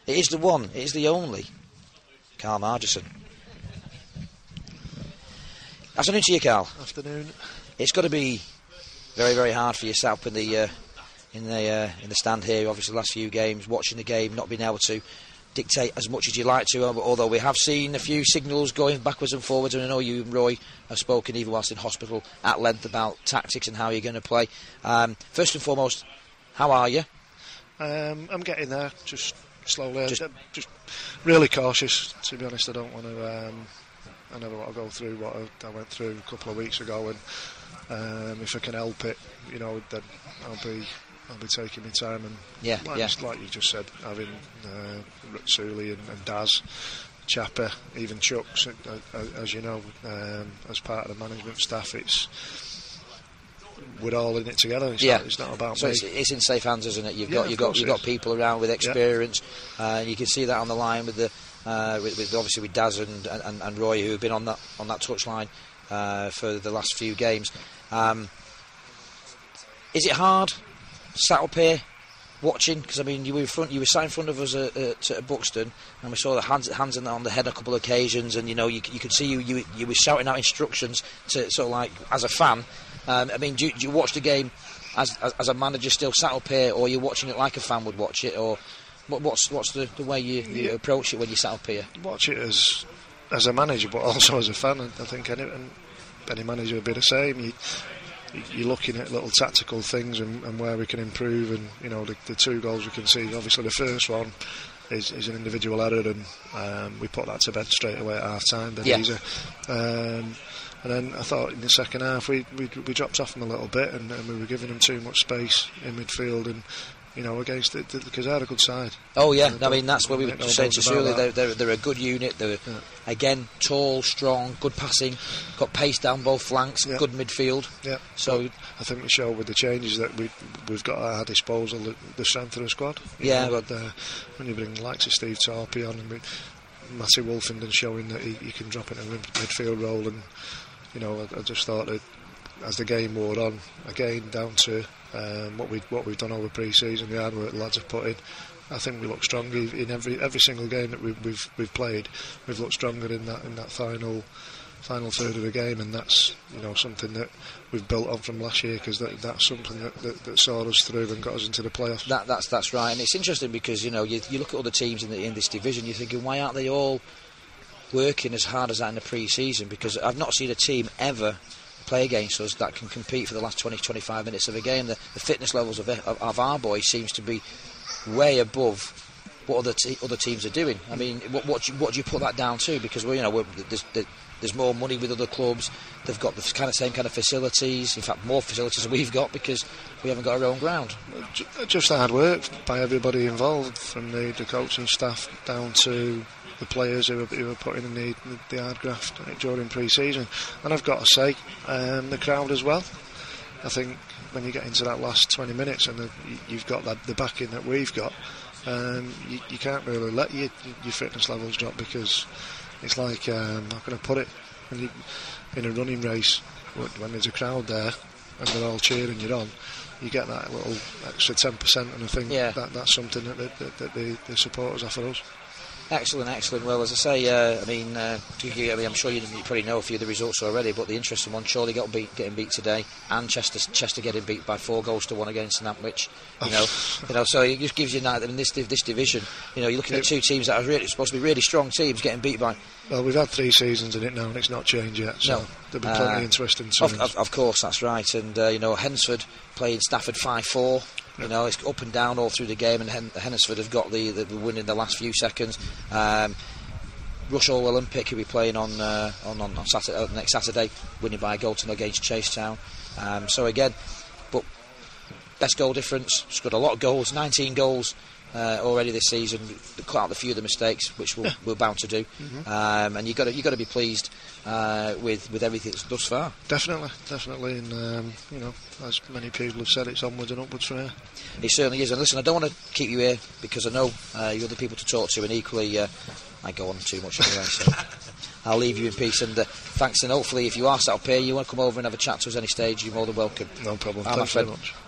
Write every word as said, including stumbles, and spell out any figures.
It is the one. It is the only. Carl Margerson. Afternoon to you, Carl. Afternoon. It's got to be very, very hard for you sat up in the uh, in the uh, in the stand here. Obviously, the last few games, watching the game, not being able to dictate as much as you like to. Although we have seen a few signals going backwards and forwards, and I know you and Roy have spoken even whilst in hospital at length about tactics and how you're going to play. Um, first and foremost, how are you? Um, I'm getting there, just slowly. Just, just really cautious. To be honest, I don't want to. Um, I never want to go through what I, I went through a couple of weeks ago, and um, if I can help it, you know, then I'll be I'll be taking my time. And yeah, like, yeah. like you just said, having uh, Sully and, and Daz, Chapper, even Chucks, uh, as you know, um, as part of the management staff, it's we're all in it together. It's, yeah. not, it's not about so me. It's, it's in safe hands, isn't it? You've yeah, got you've got you've got people around with experience, yeah. uh, and you can see that on the line with the. Uh, with, with obviously with Daz and, and, and Roy, who have been on that on that touchline uh, for the last few games. Um, is it hard sat up here watching? Because I mean, you were in front, you were sat in front of us at, at, at Buxton, and we saw the hands hands on the, on the head a couple of occasions, and you know you, you could see you, you you were shouting out instructions to sort of like as a fan. Um, I mean, do, do you watch the game as, as as a manager still sat up here, or are you watching it like a fan would watch it, or? What, what's what's the, the way you, you yeah. approach it when you sat up here? Watch it as as a manager, but also as a fan. I think any any manager would be the same. You, you're looking at little tactical things and, and where we can improve. And you know, the, the two goals we can see. Obviously, the first one is, is an individual error, and um, we put that to bed straight away at half time. Then yeah. easy. Um, and then I thought in the second half we we, we dropped off them a little bit, and, and we were giving them too much space in midfield and. You know, against it, because they're a good side. Oh yeah, and I mean that's what we were no saying to Shirley. They're, they're they're a good unit. They're yeah. again tall, strong, good passing, got pace down both flanks, yeah. good midfield. Yeah. So but I think we show with the changes that we we've got at our disposal the, the strength of the squad. You yeah, know, but uh, when you bring the likes of Steve Torpey on and we, Matty Wolfenden showing that he, he can drop into a mid- midfield role, and you know, I, I just thought that as the game wore on, again down to. Um, what we what we've done over pre-season, the hard work the lads have put in. I think we look stronger in every every single game that we've we've, we've played. We've looked stronger in that in that final final third of the game, and that's you know something that we've built on from last year, because that, that's something that, that, that saw us through and got us into the playoffs. That, that's that's right, and it's interesting because you know you, you look at other teams in the in this division, you're thinking why aren't they all working as hard as that in the pre-season? Because I've not seen a team ever play against us that can compete for the last twenty to twenty-five minutes of a game. The, the fitness levels of, of, of our boys seems to be way above what other te- other teams are doing. I mean, what what do, you, what do you put that down to? Because we're, you know we're, there's there's more money with other clubs. They've got the kind of same kind of facilities. In fact, more facilities than we've got because we haven't got our own ground. Just hard work by everybody involved, from the, the coaching staff down to the players who are, who are putting in the, the hard graft during pre-season. And I've got to say, um, the crowd as well. I think when you get into that last twenty minutes and the, you've got that, the backing that we've got, um, you, you can't really let your, your fitness levels drop, because it's like, um, how can I put it, when you, in a running race, when there's a crowd there and they're all cheering you on, you get that little extra ten percent, and I think yeah. that that's something that, that, that, that the, the supporters offer us. Excellent, excellent. Well, as I say, uh, I mean, uh, I mean, I'm sure you, you probably know a few of the results already, but the interesting one, Chorley got beat, getting beat today, and Chester, Chester getting beat by four goals to one against Nantwich. You know, you know, so it just gives you that in this this division. You know, you're looking at two teams that are really supposed to be really strong teams getting beat by. Well, we've had three seasons in it now, and it's not changed yet. So no. there'll be plenty uh, of twisting. Of, of, of course, that's right. And uh, you know, Hensford playing Stafford five four. You know, it's up and down all through the game, and Hen- Hennesford have got the, the, the win in the last few seconds. Um, Rushall Olympic, who will be playing on uh, on, on Saturday, uh, next Saturday, winning by a goal to nil against Chasetown. Um, so again, but best goal difference, scored a lot of goals, nineteen goals uh, already this season. Cut out a few of the mistakes, which we'll, yeah. we're bound to do. Mm-hmm. Um, and you've got to you got to be pleased uh, with with everything that's thus far. Definitely, definitely, and um, you know, as many people have said, it's onwards and upwards from here. It certainly is. And listen, I don't want to keep you here because I know uh, you're the people to talk to, and equally. Uh, I go on too much anyway, so I'll leave you in peace. And uh, thanks, and hopefully, if you are sat up here, you want to come over and have a chat to us any stage, you're more than welcome. No problem. Ah, Thanks very much.